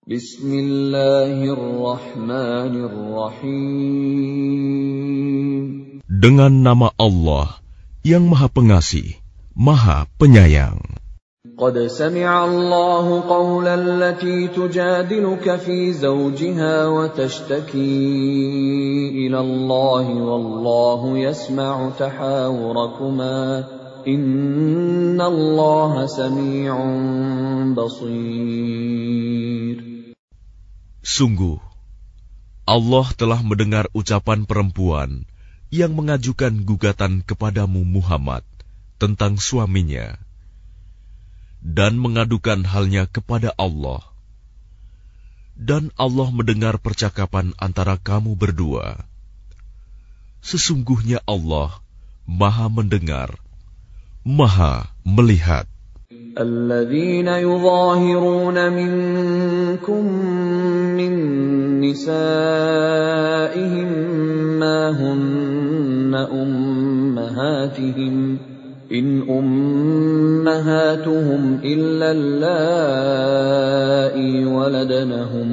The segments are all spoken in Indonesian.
Bismillahirrahmanirrahim. Dengan nama Allah yang Maha Pengasih, Maha Penyayang. Qad sami'a Allahu qawla allati tujadiluka fi zawjiha wa tashtaki ila Allah wallahu yasma'u tahawurakuma inna Allah sami'un basir. Sungguh, Allah telah mendengar ucapan perempuan yang mengajukan gugatan kepadamu Muhammad tentang suaminya dan mengadukan halnya kepada Allah. Dan Allah mendengar percakapan antara kamu berdua. Sesungguhnya Allah Maha mendengar, Maha melihat. الذين يظاهرون منكم من نسائهم ما هن أمهاتهم إن أمهاتهم إلا اللائي ولدنهم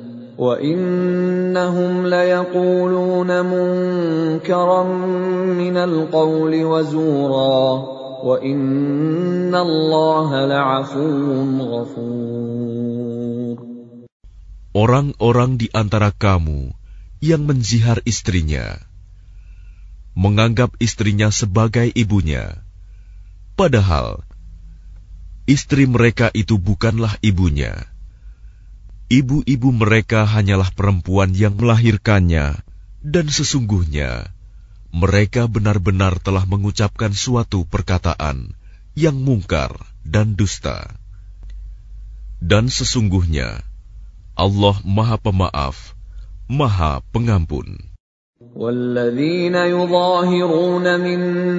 وإنهم ليقولون منكرا من القول وزورا وَإِنَّ اللَّهَ لَعَفُوٌّ غَفُورٌ. Orang-orang di antara kamu yang menzihar istrinya, menganggap istrinya sebagai ibunya, padahal istri mereka itu bukanlah ibunya. Ibu-ibu mereka hanyalah perempuan yang melahirkannya, dan sesungguhnya mereka benar-benar telah mengucapkan suatu perkataan yang mungkar dan dusta. Dan sesungguhnya Allah Maha Pemaaf, Maha Pengampun. وَالَّذِينَ يُظَاهِرُونَ مِن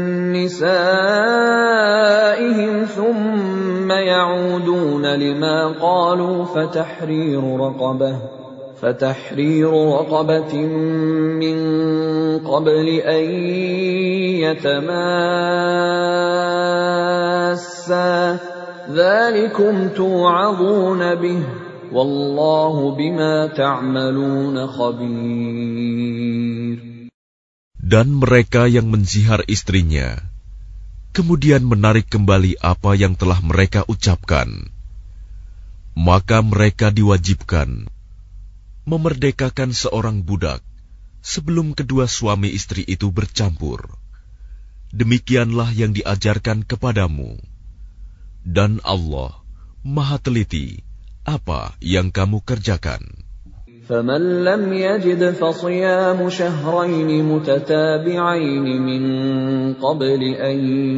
نِّسَائِهِمْ ثُمَّ يَعُودُونَ لِمَا قَالُوا فَتَحْرِيرُ رَقَبَةٍ مِّن قَبْلِ أَن يَتَمَاسَّا ذَلِكُمْ تُوعَظُونَ بِهِ وَاللَّهُ بِمَا تَعْمَلُونَ خَبِيرٌ. Dan mereka yang menzihar istrinya, kemudian menarik kembali apa yang telah mereka ucapkan, maka mereka diwajibkan memerdekakan seorang budak sebelum kedua suami istri itu bercampur. Demikianlah yang diajarkan kepadamu. Dan Allah Maha teliti apa yang kamu kerjakan. فَمَنْ لَمْ يَجِدْ فَصِيَامُ شَهْرَيْنِ مُتَتَابِعَيْنِ مِنْ قَبْلِ أَنْ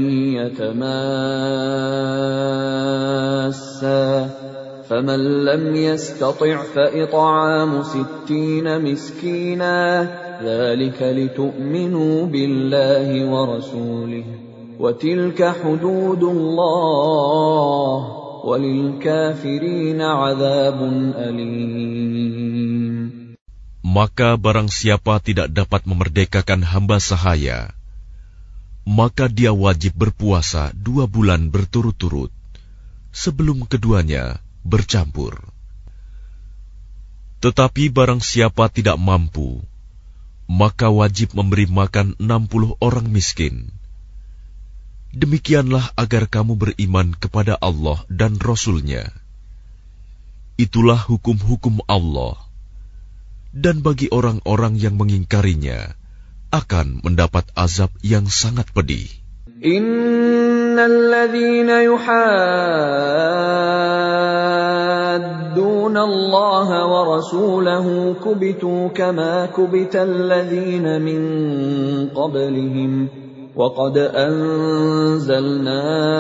يَتَمَاسَّا فَمَنْ لَمْ يَسْتَطِعْ فَإِطْعَامُ 60 مِسْكِينًا ذَلِكَ لِتُؤْمِنُوا بِاللَّهِ وَرَسُولِهِ وَتِلْكَ حُدُودُ اللَّهِ وَلِلْكَافِرِينَ عَذَابٌ أَلِيمٌ. Maka barang siapa tidak dapat memerdekakan hamba sahaya, maka dia wajib berpuasa 2 bulan berturut-turut sebelum keduanya bercampur. Tetapi barang siapa tidak mampu, maka wajib memberi makan 60 orang miskin. Demikianlah agar kamu beriman kepada Allah dan Rasul-Nya. Itulah hukum-hukum Allah. Dan bagi orang-orang yang mengingkarinya, akan mendapat azab yang sangat pedih. الذين يحادون الله ورسوله كبتوا كما كبت الذين من قبلهم وقد أنزلنا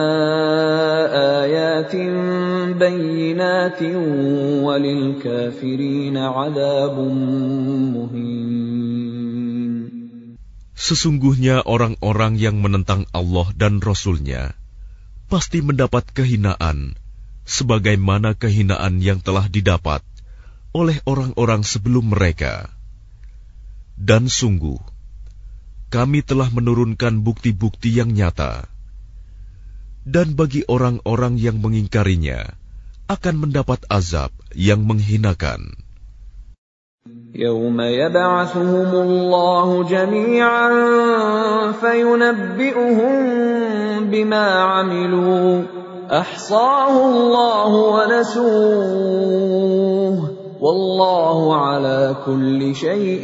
آيات بينات وللكافرين عذاب مهين. Sesungguhnya orang-orang yang menentang Allah dan Rasul-Nya pasti mendapat kehinaan, sebagaimana kehinaan yang telah didapat oleh orang-orang sebelum mereka. Dan sungguh, kami telah menurunkan bukti-bukti yang nyata. Dan bagi orang-orang yang mengingkarinya, akan mendapat azab yang menghinakan. يوم يبعثهم الله جميعا فينبئهم بما عملوا أحصاه الله ونسوه والله على كل شيء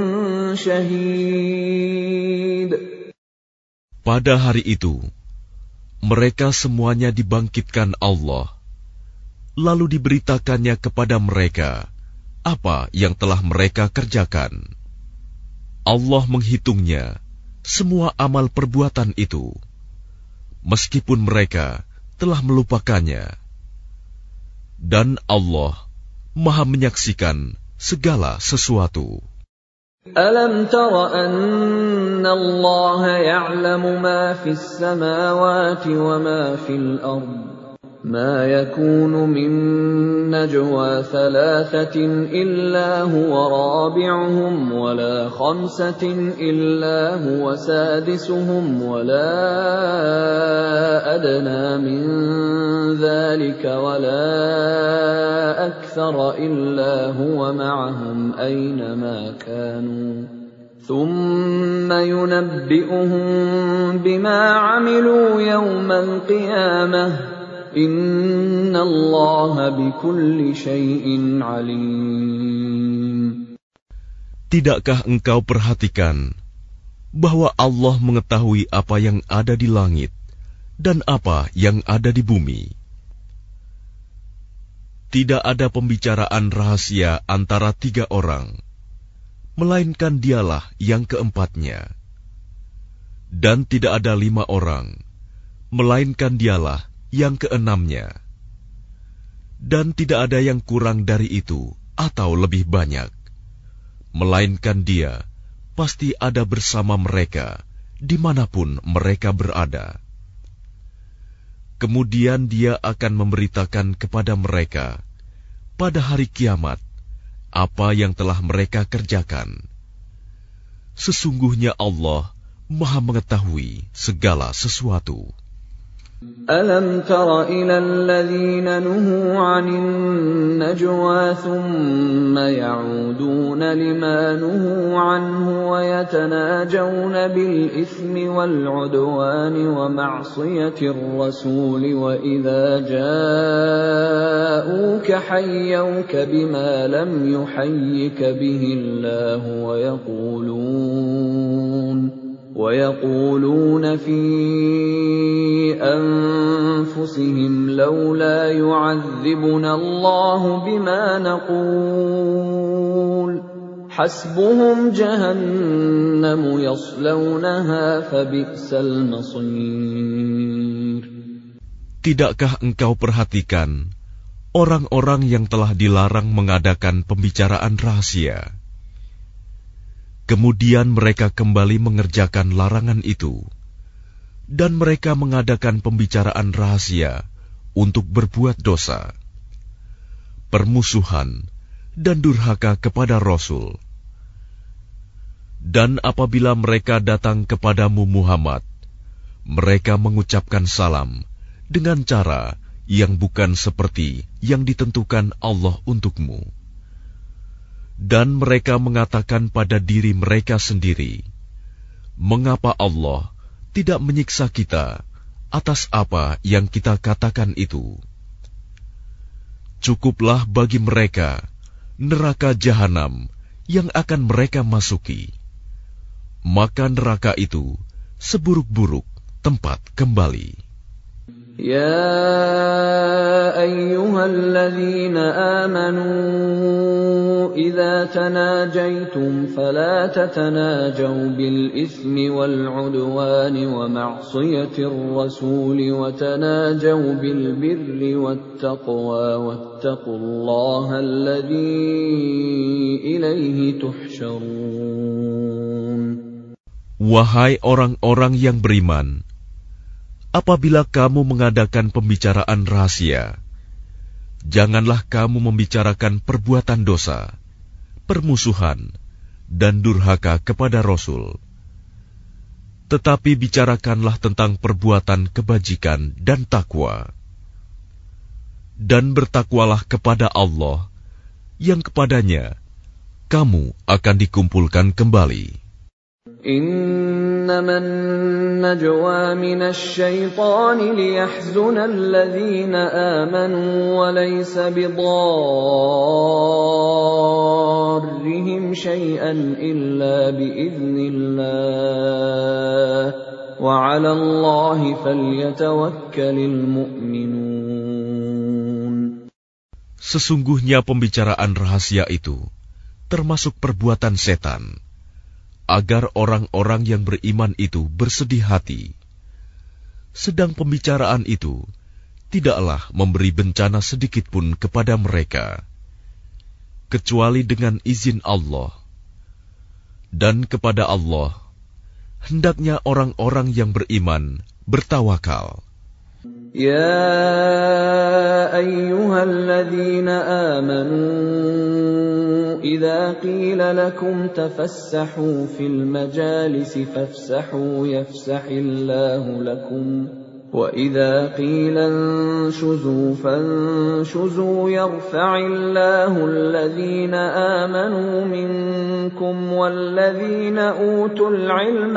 شهيد. Pada hari itu, mereka semuanya dibangkitkan Allah, lalu diberitakannya kepada mereka apa yang telah mereka kerjakan. Allah menghitungnya semua amal perbuatan itu, meskipun mereka telah melupakannya. Dan Allah Maha menyaksikan segala sesuatu. ألم تر أن الله يعلم ما في السماوات وما في الأرض ما يكون من نجوى ثلاثة إلا هو رابعهم ولا خمسة إلا هو سادسهم ولا أدنى من ذلك ولا أكثر إلا هو معهم أينما كانوا ثم ينبئهم بما عملوا يوم القيامة Inna Allah bikulli syai'in alim. Tidakkah engkau perhatikan bahwa Allah mengetahui apa yang ada di langit dan apa yang ada di bumi? Tidak ada pembicaraan rahasia antara 3 orang, melainkan dialah yang keempatnya. Dan tidak ada 5 orang, melainkan dialah yang keenamnya, dan tidak ada yang kurang dari itu atau lebih banyak, melainkan Dia pasti ada bersama mereka dimanapun mereka berada. Kemudian Dia akan memberitakan kepada mereka pada hari kiamat apa yang telah mereka kerjakan. Sesungguhnya Allah Maha mengetahui segala sesuatu. ألم تر إلى الذين نهوا عن النجوى ثم يعودون لما نهوا عنه ويتناجون بالإثم والعدوان ومعصية الرسول وإذا جاءوك حيوك بما لم يحيك به الله ويقولون في أنفسهم لولا يعذبنا الله بما نقول حسبهم جهنم يصلونها فبئس المصير. Tidakkah engkau perhatikan orang-orang yang telah dilarang mengadakan pembicaraan rahasia? Kemudian mereka kembali mengerjakan larangan itu, dan mereka mengadakan pembicaraan rahasia untuk berbuat dosa, permusuhan, dan durhaka kepada Rasul. Dan apabila mereka datang kepadamu Muhammad, mereka mengucapkan salam dengan cara yang bukan seperti yang ditentukan Allah untukmu. Dan mereka mengatakan pada diri mereka sendiri, mengapa Allah tidak menyiksa kita atas apa yang kita katakan itu? Cukuplah bagi mereka neraka jahanam yang akan mereka masuki. Maka neraka itu seburuk-buruk tempat kembali. Ya ayyuhalladzina amanu idza tanajaytum fala tatanajaw bil itsmi wal 'udwani wa ma'siyatir rasuli wa tanajaw bil birri wat taqwa wattaqullaha alladzi ilaihi tuhsyarun. Wahai orang-orang yang beriman, apabila kamu mengadakan pembicaraan rahasia, janganlah kamu membicarakan perbuatan dosa, permusuhan, dan durhaka kepada Rasul. Tetapi bicarakanlah tentang perbuatan kebajikan dan takwa. dan bertakwalah kepada Allah, yang kepadanya kamu akan dikumpulkan kembali. إنما النجوى من الشيطان ليحزن الذين آمنوا وليس بضارهم شيئا إلا بإذن الله وعلى الله فليتوكل المؤمنون. Sesungguhnya pembicaraan rahasia itu termasuk perbuatan setan, agar orang-orang yang beriman itu bersedih hati. Sedang pembicaraan itu tidaklah memberi bencana sedikit pun kepada mereka, kecuali dengan izin Allah. Dan kepada Allah hendaknya orang-orang yang beriman bertawakal. يا أيها الذين آمنوا إذا قيل لكم تفسحوا في المجالس فافسحوا يفسح الله لكم وإذا قيل انشزوا فانشزوا يرفع الله الذين آمنوا منكم والذين أوتوا العلم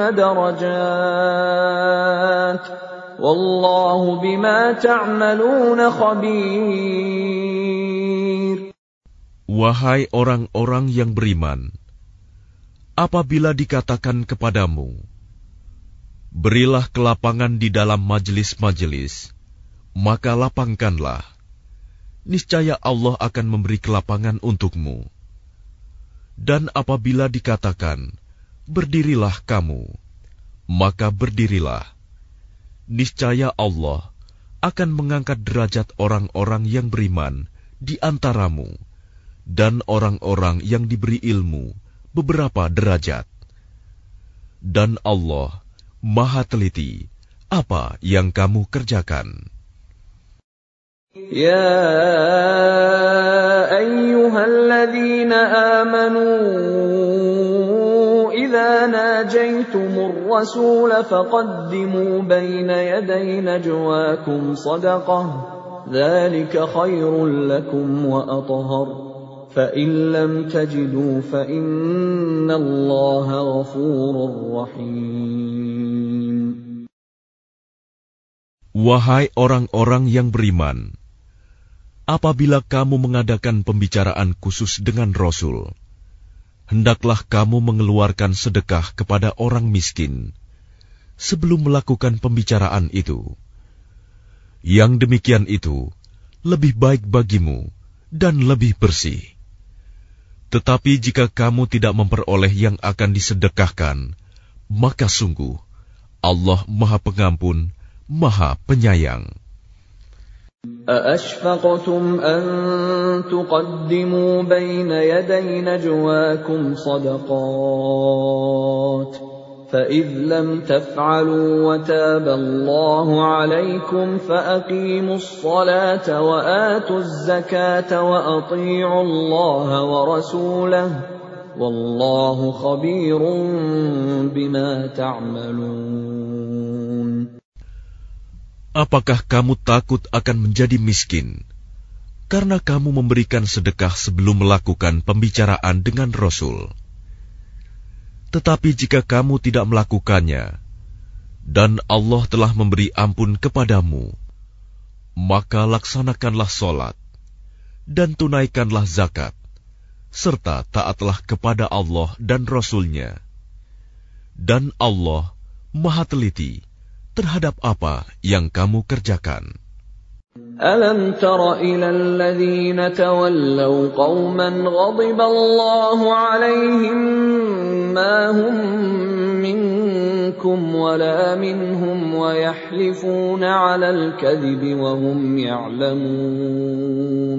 درجات Wallahu bima ta'maluna khabir. Wahai orang-orang yang beriman, apabila dikatakan kepadamu, berilah kelapangan di dalam majelis-majelis, maka lapangkanlah. Niscaya Allah akan memberi kelapangan untukmu. Dan apabila dikatakan, berdirilah kamu, maka berdirilah. Niscaya Allah akan mengangkat derajat orang-orang yang beriman di antaramu dan orang-orang yang diberi ilmu beberapa derajat. Dan Allah Maha teliti apa yang kamu kerjakan. Ya ayyuhalladzina amanu إذا ناجيتم الرسول فقدموا بين يدي نجواكم صدقة ذلك خير لكم وأطهر فإن لم تجدوا فإن الله غفور رحيم. Wahai orang-orang yang beriman, apabila kamu mengadakan pembicaraan khusus dengan Rasul, hendaklah kamu mengeluarkan sedekah kepada orang miskin sebelum melakukan pembicaraan itu. Yang demikian itu lebih baik bagimu dan lebih bersih. Tetapi jika kamu tidak memperoleh yang akan disedekahkan, maka sungguh Allah Maha Pengampun, Maha Penyayang. أَأَشْفَقْتُمْ أَن تُقَدِّمُوا بَيْنَ يَدَيْ نَجْوَاكُمْ صَدَقَاتٍ فَإِذْ لَمْ تَفْعَلُوا وَتَابَ اللَّهُ عَلَيْكُمْ فَأَقِيمُوا الصَّلَاةَ وَآتُوا الزَّكَاةَ وَأَطِيعُوا اللَّهَ وَرَسُولَهُ وَاللَّهُ خَبِيرٌ بِمَا تَعْمَلُونَ. Apakah kamu takut akan menjadi miskin karena kamu memberikan sedekah sebelum melakukan pembicaraan dengan Rasul? Tetapi jika kamu tidak melakukannya, dan Allah telah memberi ampun kepadamu, maka laksanakanlah sholat, dan tunaikanlah zakat, serta taatlah kepada Allah dan Rasul-Nya. Dan Allah Maha teliti terhadap apa yang kamu kerjakan. Alam tara ilal ladzina tawallaw qauman ghadiba Allahu alaihim ma hum minkum wala minhum wa yahlifuna 'alal kadhibi wa hum ya'lamun.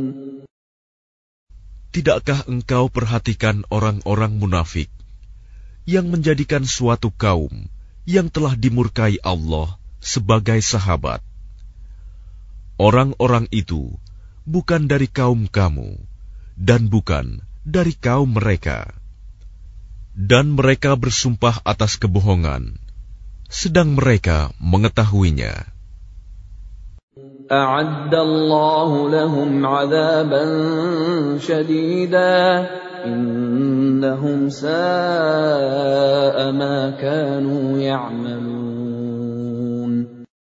Tidakkah engkau perhatikan orang-orang munafik yang menjadikan suatu kaum yang telah dimurkai Allah sebagai sahabat? Orang-orang itu bukan dari kaum kamu dan bukan dari kaum mereka. Dan mereka bersumpah atas kebohongan, sedang mereka mengetahuinya. أعد الله لهم عذابا شديدا إنهم ساء ما كانوا يعملون.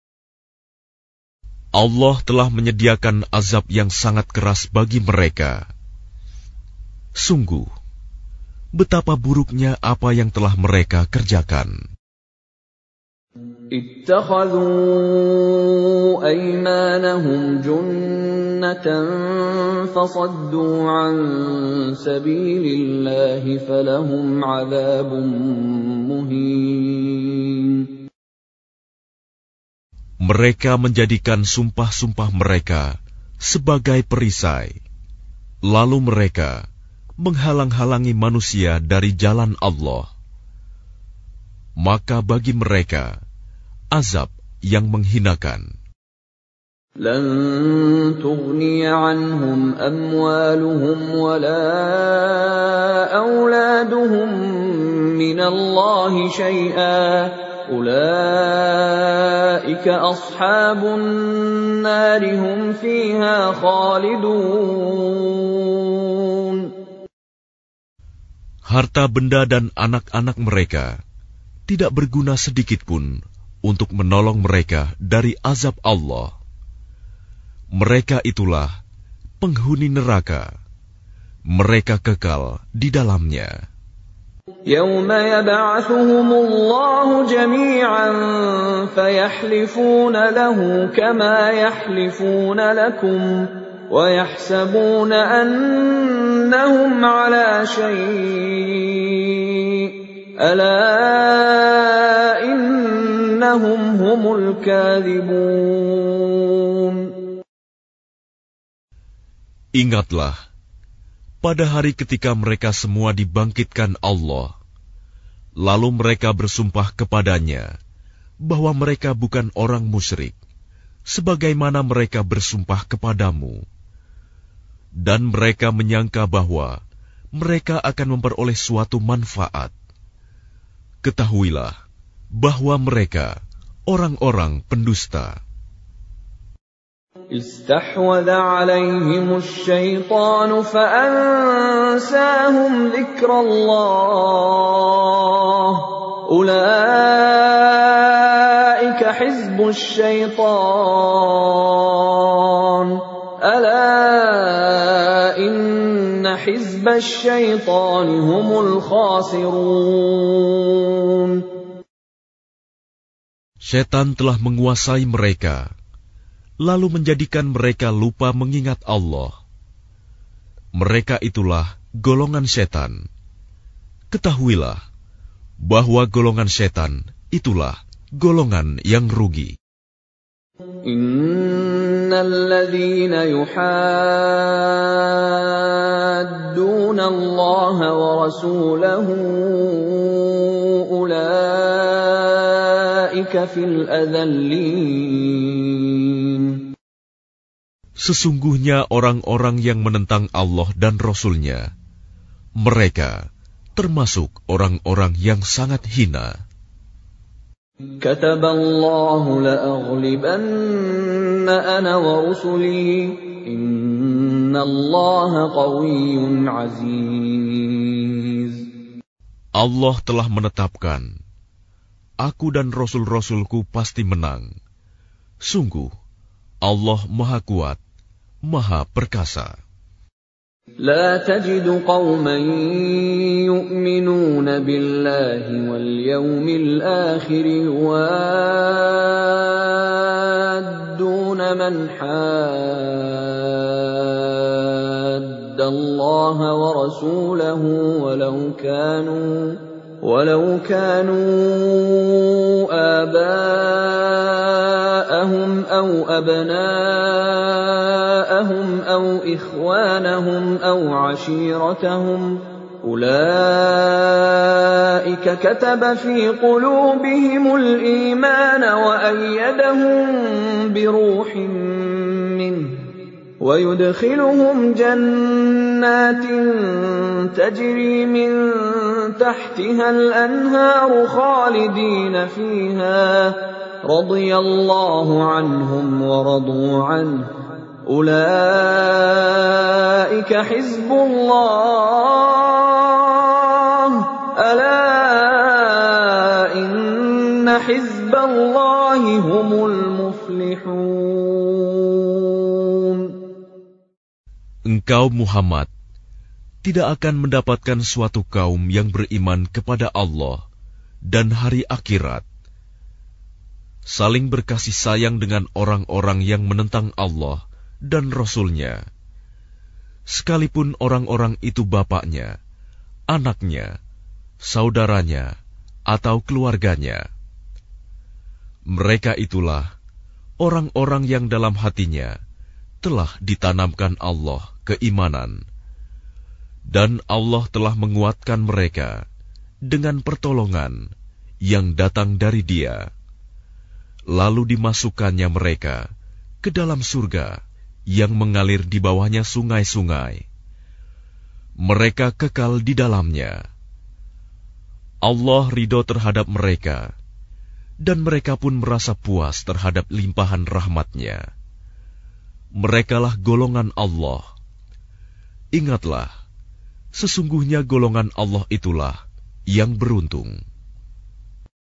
Allah telah menyediakan azab yang sangat keras bagi mereka. Sungguh, betapa buruknya apa yang telah mereka kerjakan. اتخذوا أيمانهم جنة فصدوا عن سبيل الله فلهم عذاب مهين. Mereka menjadikan sumpah-sumpah mereka sebagai perisai, lalu mereka menghalang-halangi manusia dari jalan Allah. Maka bagi mereka azab yang menghinakan. لن تغني عنهم أموالهم ولا أولادهم من الله شيئا أولئك أصحاب النار هم فيها خالدون. Harta benda dan anak-anak mereka tidak berguna sedikitpun untuk menolong mereka dari azab Allah. Mereka itulah penghuni neraka. Mereka kekal di dalamnya. يوم يبعثهم الله جميعا فيحلفون له كما يحلفون لكم ويحسبون أنهم على شيء ألا إنهم هم الكاذبون. Ingatlah, pada hari ketika mereka semua dibangkitkan Allah, lalu mereka bersumpah kepadanya bahwa mereka bukan orang musyrik, sebagaimana mereka bersumpah kepadamu. Dan mereka menyangka bahwa mereka akan memperoleh suatu manfaat. Ketahuilah bahwa mereka orang-orang pendusta. استحوذ عليهم الشيطان فأنساهم ذكر الله أولئك حزب الشيطان ألا إن حزب الشيطان هم الخاسرون. Setan telah menguasai mereka, lalu menjadikan mereka lupa mengingat Allah. Mereka itulah golongan setan. Ketahuilah bahwa golongan setan itulah golongan yang rugi. Innalladzina yuhadduna Allah wa rasulahu ulaika fil adallin. Sesungguhnya orang-orang yang menentang Allah dan Rasul-Nya, mereka termasuk orang-orang yang sangat hina. Kataballahu la'aghlibanna ana wa rusuli innallaha qawiyyun aziz. Allah telah menetapkan, aku dan Rasul-Rasulku pasti menang. Sungguh, Allah Maha Kuat, Maha Perkasa. لا تجد قوما يؤمنون بالله واليوم الآخر يوادون من حاد الله ورسوله ولو كانوا آباءهم أو أبناءهم أو إخوانهم أو عشيرتهم أولئك كتب في قلوبهم الإيمان وأيدهم بروح منه ويدخلهم جنات تجري من تحتها الأنهار خالدين فيها radhiyallahu anhum wa radu anhu. Ulaika hizbullah. Ala inna hizballahi humul muflihun. Engkau Muhammad tidak akan mendapatkan suatu kaum yang beriman kepada Allah dan hari akhirat, saling berkasih sayang dengan orang-orang yang menentang Allah dan Rasul-Nya, sekalipun orang-orang itu bapaknya, anaknya, saudaranya, atau keluarganya. Mereka itulah orang-orang yang dalam hatinya telah ditanamkan Allah keimanan, dan Allah telah menguatkan mereka dengan pertolongan yang datang dari Dia. Lalu dimasukkannya mereka ke dalam surga yang mengalir di bawahnya sungai-sungai. Mereka kekal di dalamnya. Allah ridho terhadap mereka, dan mereka pun merasa puas terhadap limpahan rahmat-Nya. Merekalah golongan Allah. Ingatlah, sesungguhnya golongan Allah itulah yang beruntung.